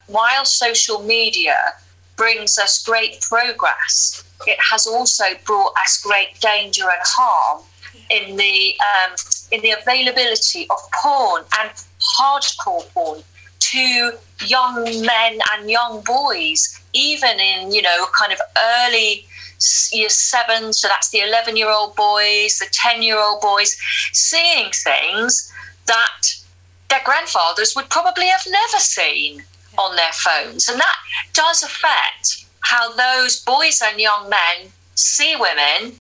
while social media brings us great progress, it has also brought us great danger and harm in the availability of porn and hardcore porn to young men and young boys, even in, kind of early year 7, so that's the 11-year-old boys, the 10-year-old boys, seeing things that their grandfathers would probably have never seen on their phones. And that does affect how those boys and young men see women